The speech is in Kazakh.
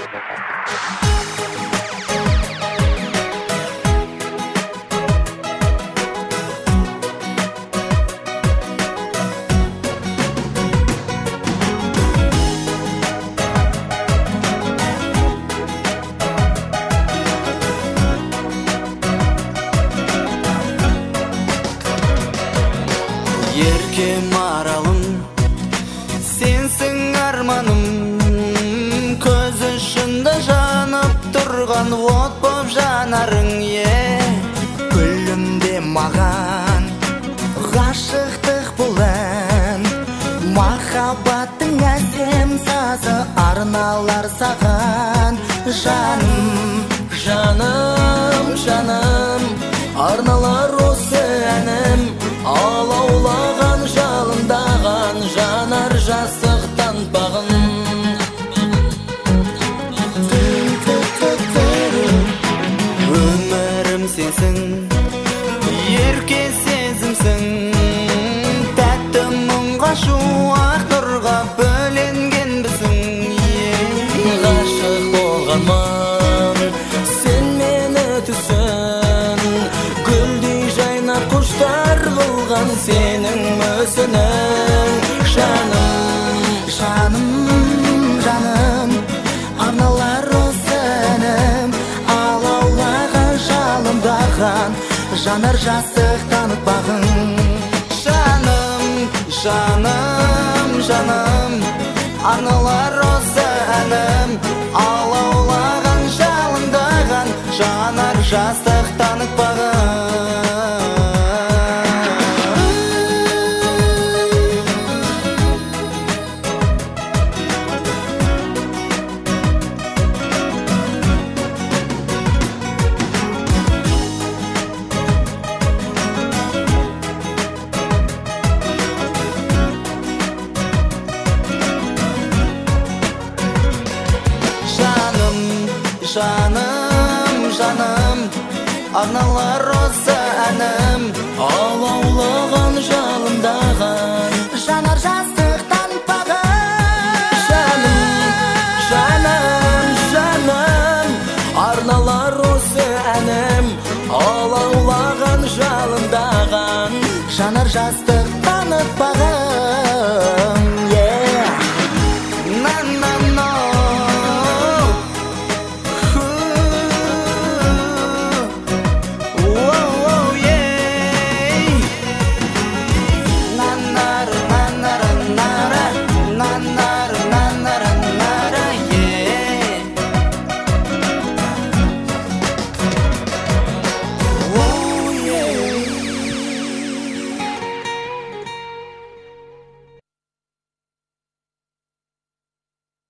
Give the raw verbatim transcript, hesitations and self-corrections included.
Еркем аралым, сенсің арманым, көз ұшында жанып тұрған от боп жанарың, е. Күлімде маған ғашықтық бұл ән, махаббаттың әсем сазы арналар саған. Жаным, жаным, жаным, арналар осы әнім, алаулаған жалындаған жанар жасықтан бағын. Өмірім сенсің, ерке сезімсің, тәтті мұңға шуақ нұрға бөленген бізің. Ғашық болғанмын, сен мені түсін, гүлдей жайнап құштар қылған сенің мүсінің. Жаным, жаным, жаным, арналар осы әнім, алаулаған жалындаған жанар жастық танытпағын. Жаным, жаным, жаным, арналар осы әнім, алаулаған жалындаған жанар жастық танытпағын. Жаным, жаным, арналар осы әнім, алаулаған жалындаған жанар жастық танытпағын. Жаным, жаным, жаным, арналар осы әнім, алаулаған жалындаған жанар жастық